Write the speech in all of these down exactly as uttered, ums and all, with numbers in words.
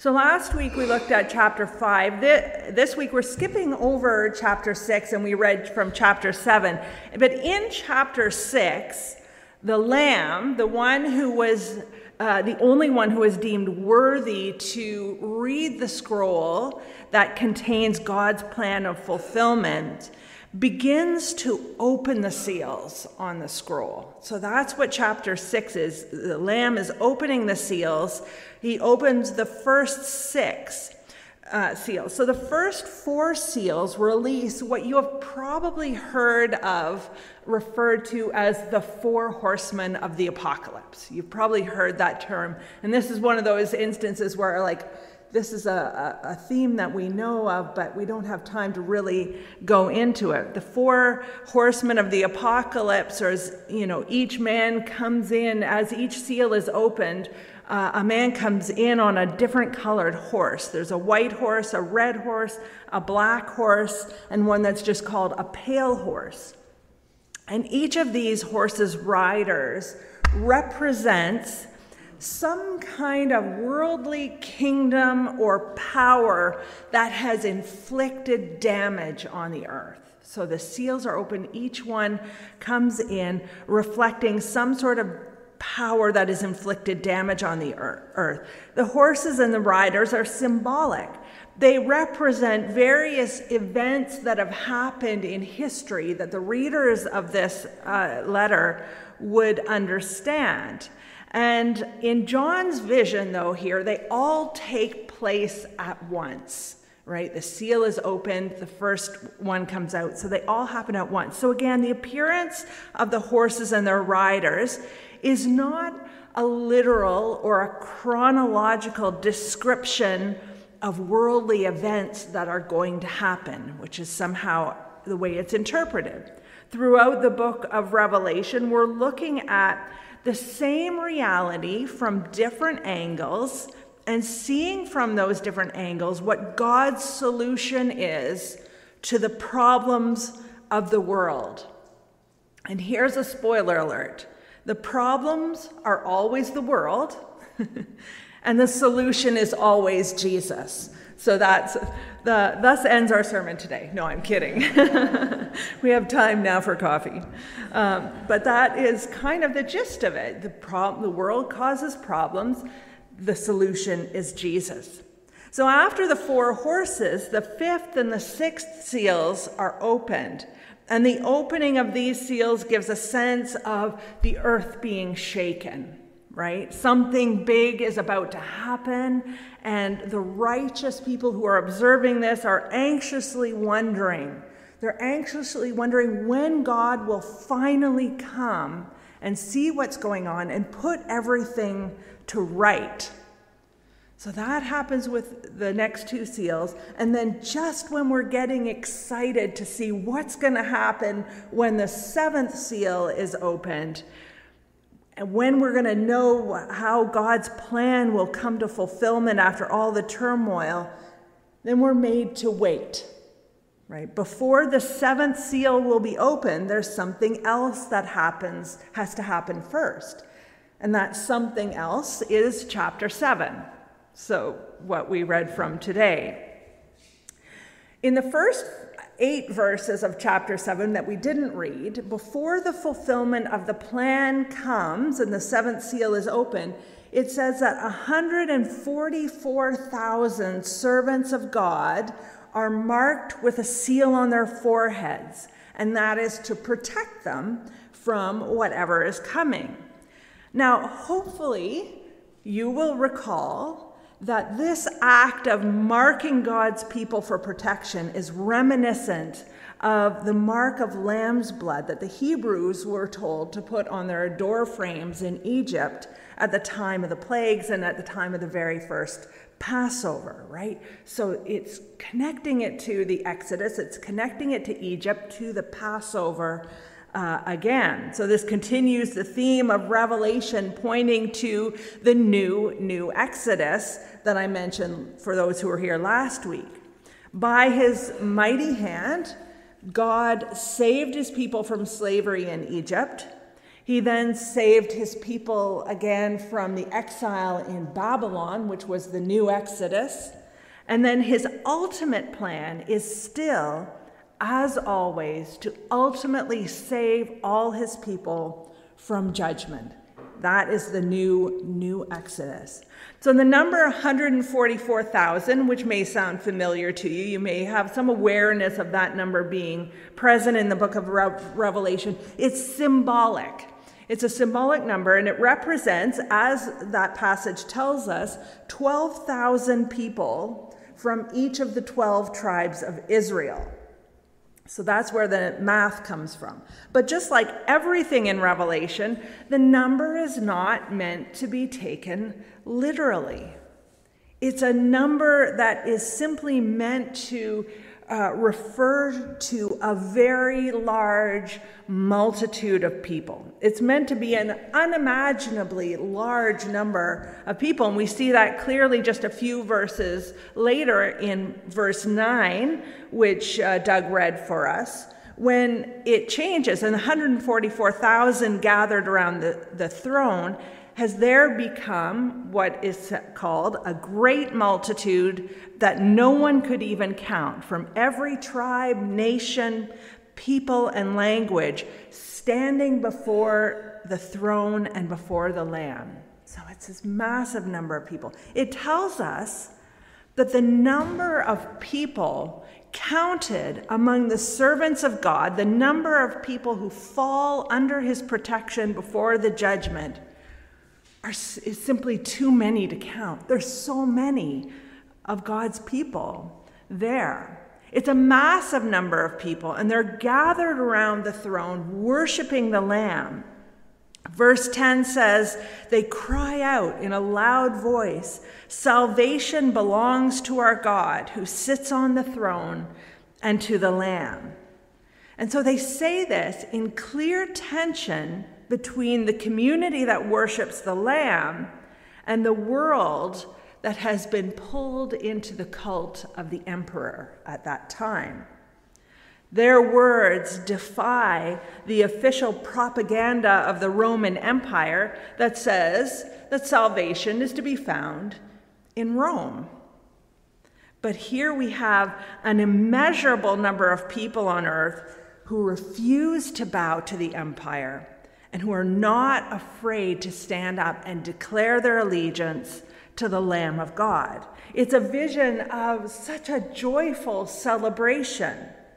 So last week we looked at chapter five. This week we're skipping over chapter six, and we read from chapter seven. But in chapter six, the Lamb, the one who was uh, the only one who was deemed worthy to read the scroll that contains God's plan of fulfillment, begins to open the seals on the scroll. So that's what chapter six is. The Lamb is opening the seals. He opens the first six uh, seals. So the first four seals release what you have probably heard of referred to as the four horsemen of the apocalypse. You've probably heard that term. And this is one of those instances where, like, this is a, a, a theme that we know of, but we don't have time to really go into it. The four horsemen of the apocalypse, or as, you know, each man comes in, as each seal is opened, uh, a man comes in on a different colored horse. There's a white horse, a red horse, a black horse, and one that's just called a pale horse. And each of these horses' riders represents some kind of worldly kingdom or power that has inflicted damage on the earth. So the seals are open. Each one comes in reflecting some sort of power that has inflicted damage on the earth. The horses and the riders are symbolic. They represent various events that have happened in history that the readers of this uh, letter would understand. And in John's vision, though, here, they all take place at once, right? The seal is opened, the first one comes out, so they all happen at once. So again, the appearance of the horses and their riders is not a literal or a chronological description of worldly events that are going to happen, which is somehow the way it's interpreted. Throughout the book of Revelation, we're looking at the same reality from different angles and seeing from those different angles what God's solution is to the problems of the world. And here's a spoiler alert. The problems are always the world, and the solution is always Jesus. So that's the thus ends our sermon today. No, I'm kidding. We have time now for coffee. Um, but that is kind of the gist of it. The, prob- the world causes problems. The solution is Jesus. So after the four horses, the fifth and the sixth seals are opened. And the opening of these seals gives a sense of the earth being shaken. Right? Something big is about to happen, and the righteous people who are observing this are anxiously wondering. They're anxiously wondering when God will finally come and see what's going on and put everything to right. So that happens with the next two seals. And then just when we're getting excited to see what's going to happen when the seventh seal is opened, and when we're going to know how God's plan will come to fulfillment after all the turmoil, then we're made to wait, right? Before the seventh seal will be opened, there's something else that happens, has to happen first. And that something else is chapter seven. So what we read from today. In the first eight verses of chapter seven that we didn't read, before the fulfillment of the plan comes and the seventh seal is open, it says that one hundred forty-four thousand servants of God are marked with a seal on their foreheads, and that is to protect them from whatever is coming. Now, hopefully, you will recall that this act of marking God's people for protection is reminiscent of the mark of lamb's blood that the Hebrews were told to put on their door frames in Egypt at the time of the plagues and at the time of the very first Passover, right? So it's connecting it to the Exodus, it's connecting it to Egypt, to the Passover Uh, again. So this continues the theme of Revelation, pointing to the new, new Exodus that I mentioned for those who were here last week. By his mighty hand, God saved his people from slavery in Egypt. He then saved his people again from the exile in Babylon, which was the new Exodus. And then his ultimate plan is still, as always, to ultimately save all his people from judgment. That is the new, new Exodus. So the number one hundred forty-four thousand, which may sound familiar to you, you may have some awareness of that number being present in the book of Re- Revelation. It's symbolic. It's a symbolic number, and it represents, as that passage tells us, twelve thousand people from each of the twelve tribes of Israel. So that's where the math comes from. But just like everything in Revelation, the number is not meant to be taken literally. It's a number that is simply meant to uh, refer to a very large multitude of people. It's meant to be an unimaginably large number of people, and we see that clearly just a few verses later in verse nine, which uh, Doug read for us, when it changes, and one hundred forty-four thousand gathered around the, the throne has there become what is called a great multitude that no one could even count, from every tribe, nation, people, and language, standing before the throne and before the Lamb. So it's this massive number of people. It tells us that the number of people counted among the servants of God, the number of people who fall under his protection before the judgment, are, is simply too many to count. There's so many of God's people there. It's a massive number of people, and they're gathered around the throne, worshiping the Lamb. Verse ten says, they cry out in a loud voice, "Salvation belongs to our God who sits on the throne and to the Lamb." And so they say this in clear tension between the community that worships the Lamb and the world that has been pulled into the cult of the emperor at that time. Their words defy the official propaganda of the Roman Empire that says that salvation is to be found in Rome. But here we have an immeasurable number of people on earth who refuse to bow to the empire and who are not afraid to stand up and declare their allegiance to the Lamb of God. It's a vision of such a joyful celebration.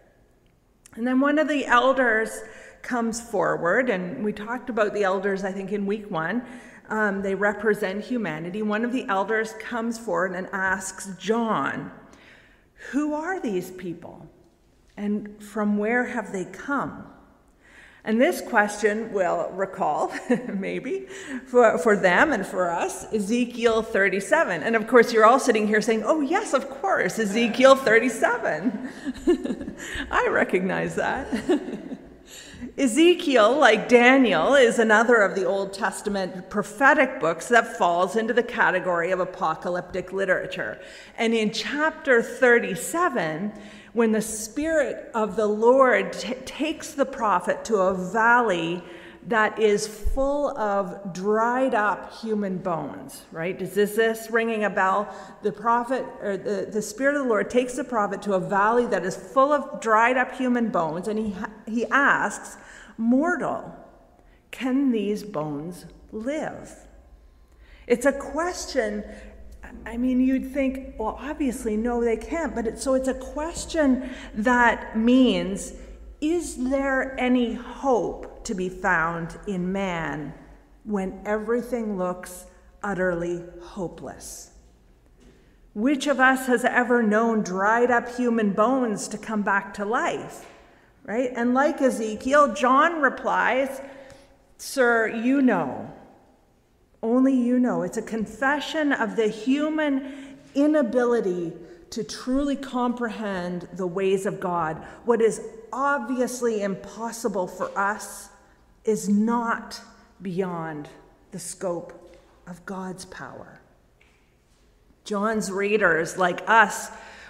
And then one of the elders comes forward, and we talked about the elders, I think, in week one. Um, they represent humanity. One of the elders comes forward and asks John, "Who are these people? And from where have they come?" And this question will recall, maybe, for, for them and for us, Ezekiel thirty-seven. And of course, you're all sitting here saying, "Oh yes, of course, Ezekiel thirty-seven." I recognize that. Ezekiel, like Daniel, is another of the Old Testament prophetic books that falls into the category of apocalyptic literature. And in chapter thirty-seven, when the Spirit of the Lord t- takes the prophet to a valley that is full of dried up human bones, right? Is this, this ringing a bell? The prophet, or the, the Spirit of the Lord takes the prophet to a valley that is full of dried up human bones, and he, he asks, "Mortal, can these bones live?" It's a question. I mean, you'd think, well, obviously, no, they can't. But it, so it's a question that means, is there any hope to be found in man when everything looks utterly hopeless? Which of us has ever known dried up human bones to come back to life, right? And like Ezekiel, John replies, "Sir, you know. Only you know." It's a confession of the human inability to truly comprehend the ways of God. What is obviously impossible for us is not beyond the scope of God's power. John's readers, like us,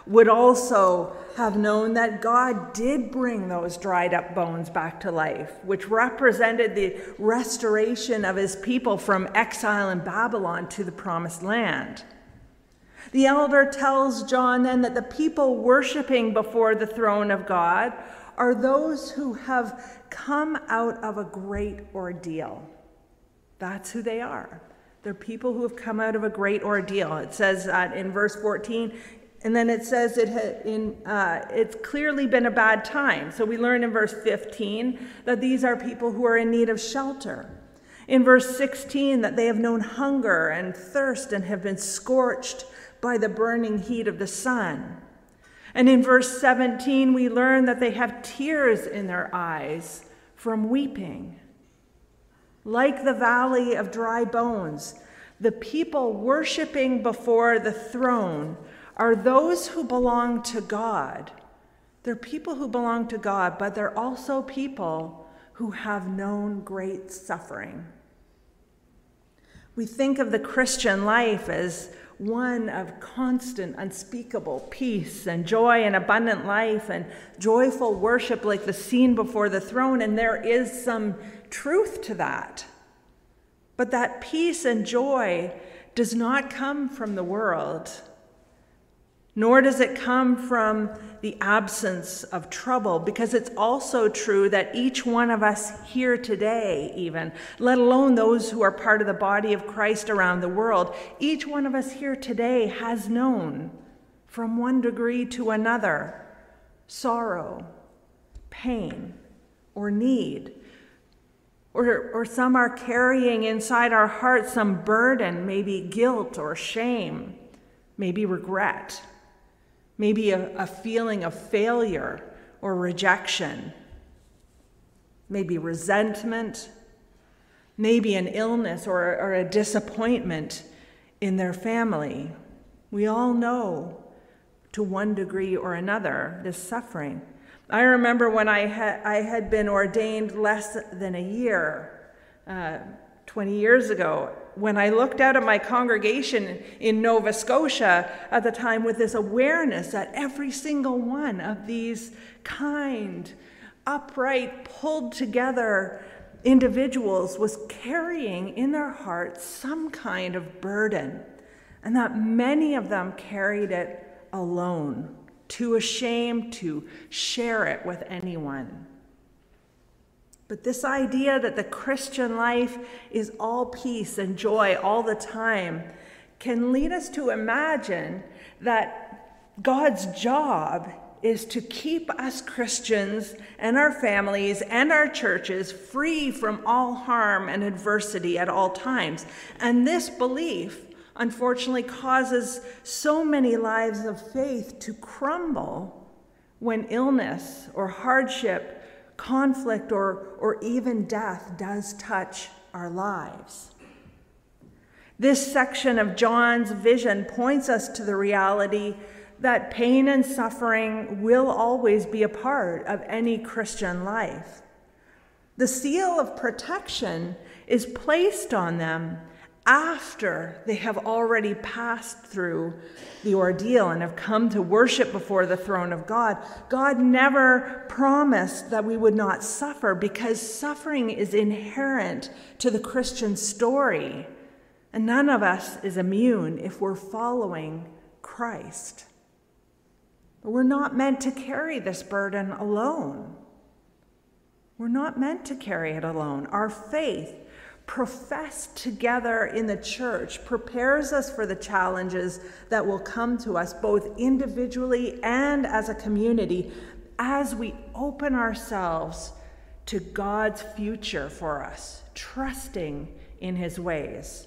would also have known that God did bring those dried up bones back to life, which represented the restoration of his people from exile in Babylon to the promised land. The elder tells John then that the people worshiping before the throne of God are those who have come out of a great ordeal. That's who they are. They're people who have come out of a great ordeal. It says that in verse fourteen, and then it says it ha- in, uh, it's clearly been a bad time. So we learn in verse fifteen that these are people who are in need of shelter. In verse sixteen, that they have known hunger and thirst and have been scorched by the burning heat of the sun. And in verse seventeen, we learn that they have tears in their eyes from weeping. Like the valley of dry bones, the people worshiping before the throne are those who belong to God. They're people who belong to God, but they're also people who have known great suffering. We think of the Christian life as one of constant, unspeakable peace and joy and abundant life and joyful worship like the scene before the throne, and there is some truth to that. But that peace and joy does not come from the world, nor does it come from the absence of trouble, because it's also true that each one of us here today, even, let alone those who are part of the body of Christ around the world, each one of us here today has known, from one degree to another, sorrow, pain, or need. Or, or some are carrying inside our hearts some burden, maybe guilt or shame, maybe regret. Maybe a, a feeling of failure or rejection, maybe resentment, maybe an illness or, or a disappointment in their family. We all know, to one degree or another, this suffering. I remember when I had, I had been ordained less than a year, uh, twenty years ago, when I looked out at my congregation in Nova Scotia at the time with this awareness that every single one of these kind, upright, pulled together individuals was carrying in their hearts some kind of burden, and that many of them carried it alone, too ashamed to share it with anyone. But this idea that the Christian life is all peace and joy all the time can lead us to imagine that God's job is to keep us Christians and our families and our churches free from all harm and adversity at all times. And this belief, unfortunately, causes so many lives of faith to crumble when illness or hardship, conflict, or, or even death does touch our lives. This section of John's vision points us to the reality that pain and suffering will always be a part of any Christian life. The seal of protection is placed on them after they have already passed through the ordeal and have come to worship before the throne of God. God never promised that we would not suffer, because suffering is inherent to the Christian story, and none of us is immune if we're following Christ. But we're not meant to carry this burden alone. We're not meant to carry it alone. Our faith, professed together in the church, prepares us for the challenges that will come to us both individually and as a community as we open ourselves to God's future for us, trusting in his ways.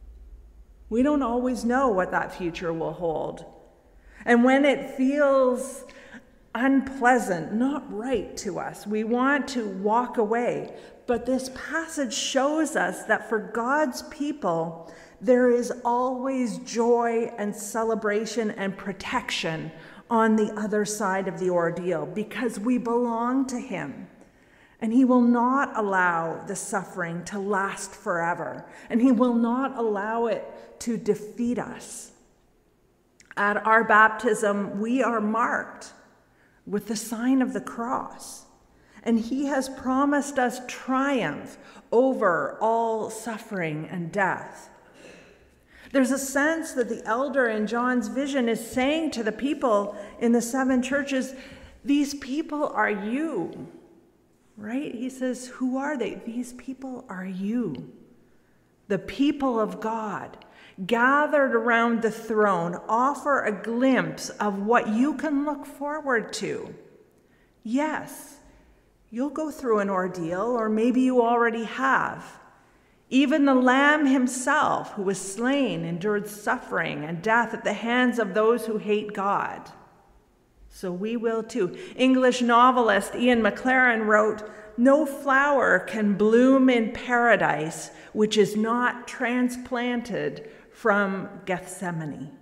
We don't always know what that future will hold. And when it feels unpleasant, not right to us, we want to walk away. But this passage shows us that for God's people, there is always joy and celebration and protection on the other side of the ordeal, because we belong to him. And he will not allow the suffering to last forever. And he will not allow it to defeat us. At our baptism, we are marked with the sign of the cross, and he has promised us triumph over all suffering and death. There's a sense that the elder in John's vision is saying to the people in the seven churches, these people are you, right? He says, who are they? These people are you, the people of God, gathered around the throne. Offer a glimpse of what you can look forward to. Yes, you'll go through an ordeal, or maybe you already have. Even the Lamb himself, who was slain, endured suffering and death at the hands of those who hate God. So we will too. English novelist Ian McLaren wrote, "No flower can bloom in paradise which is not transplanted from Gethsemane."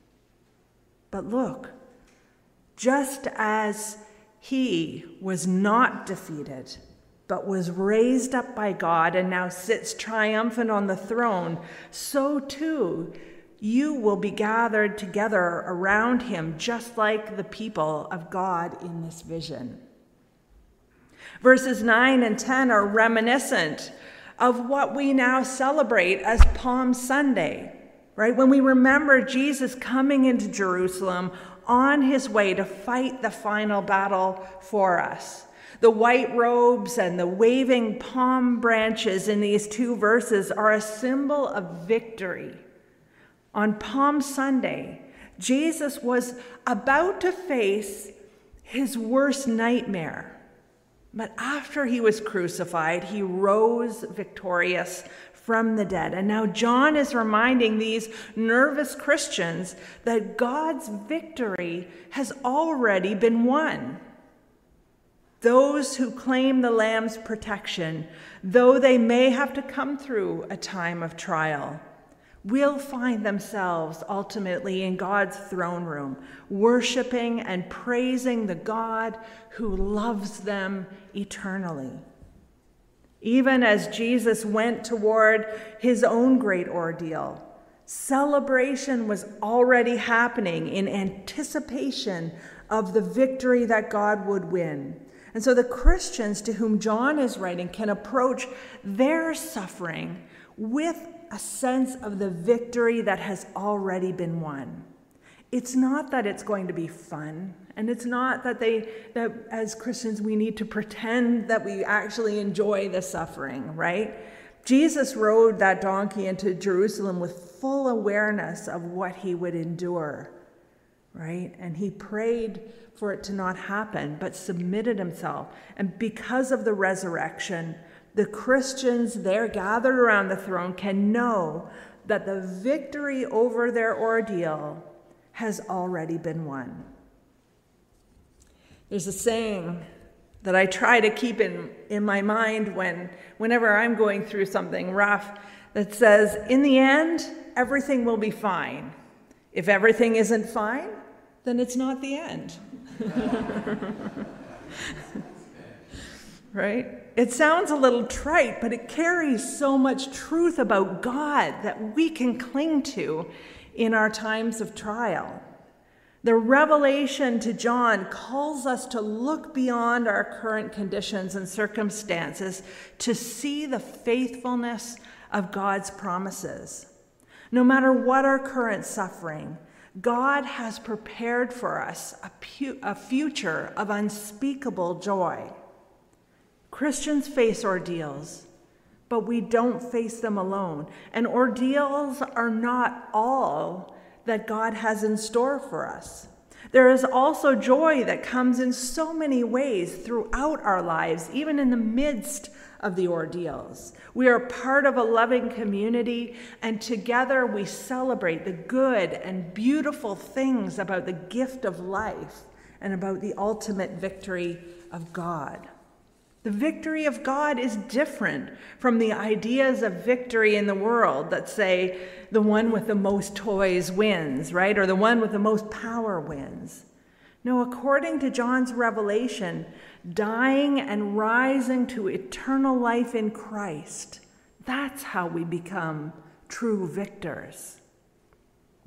But look, just as he was not defeated, but was raised up by God and now sits triumphant on the throne, so too you will be gathered together around him, just like the people of God in this vision. Verses nine and ten are reminiscent of what we now celebrate as Palm Sunday, right? When we remember Jesus coming into Jerusalem on his way to fight the final battle for us. The white robes and the waving palm branches in these two verses are a symbol of victory. On Palm Sunday, Jesus was about to face his worst nightmare. But after he was crucified, he rose victorious from the dead. And now John is reminding these nervous Christians that God's victory has already been won. Those who claim the Lamb's protection, though they may have to come through a time of trial, will find themselves ultimately in God's throne room, worshiping and praising the God who loves them eternally. Even as Jesus went toward his own great ordeal, celebration was already happening in anticipation of the victory that God would win. And so the Christians to whom John is writing can approach their suffering with a sense of the victory that has already been won. It's not that it's going to be fun, and it's not that they that as Christians we need to pretend that we actually enjoy the suffering, right? Jesus rode that donkey into Jerusalem with full awareness of what he would endure, right? And he prayed for it to not happen, but submitted himself. And because of the resurrection, the Christians there gathered around the throne can know that the victory over their ordeal has already been won. There's a saying that I try to keep in, in my mind when, whenever I'm going through something rough that says, in the end, everything will be fine. If everything isn't fine, then it's not the end. Right? It sounds a little trite, but it carries so much truth about God that we can cling to in our times of trial. The revelation to John calls us to look beyond our current conditions and circumstances to see the faithfulness of God's promises. No matter what our current suffering, God has prepared for us a, pu- a future of unspeakable joy. Christians face ordeals, but we don't face them alone. And ordeals are not all that God has in store for us. There is also joy that comes in so many ways throughout our lives, even in the midst of the ordeals. We are part of a loving community, and together we celebrate the good and beautiful things about the gift of life and about the ultimate victory of God. The victory of God is different from the ideas of victory in the world that say the one with the most toys wins, right? Or the one with the most power wins. No, according to John's revelation, dying and rising to eternal life in Christ, that's how we become true victors.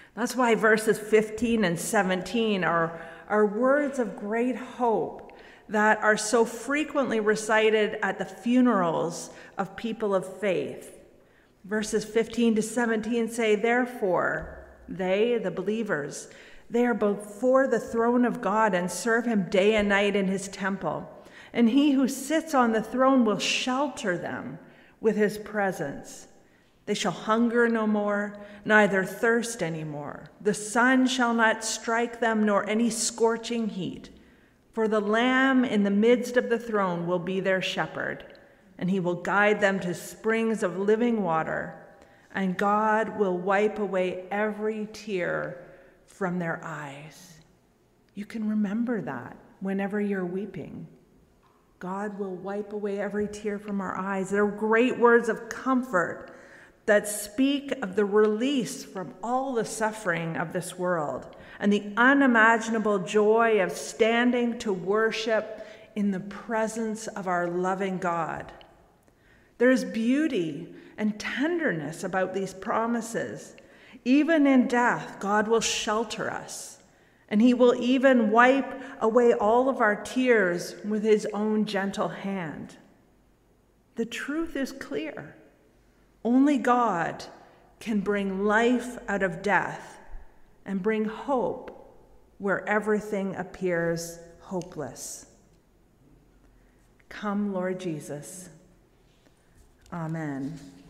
That's why verses fifteen and seventeen are, are words of great hope that are so frequently recited at the funerals of people of faith. Verses fifteen to seventeen say, therefore, they, the believers, they are before the throne of God and serve him day and night in his temple. And he who sits on the throne will shelter them with his presence. They shall hunger no more, neither thirst any more. The sun shall not strike them, nor any scorching heat. For the Lamb in the midst of the throne will be their shepherd, and he will guide them to springs of living water, and God will wipe away every tear from their eyes. You can remember that whenever you're weeping. God will wipe away every tear from our eyes. They're great words of comfort that speak of the release from all the suffering of this world and the unimaginable joy of standing to worship in the presence of our loving God. There is beauty and tenderness about these promises. Even in death, God will shelter us, and he will even wipe away all of our tears with his own gentle hand. The truth is clear. Only God can bring life out of death and bring hope where everything appears hopeless. Come, Lord Jesus. Amen.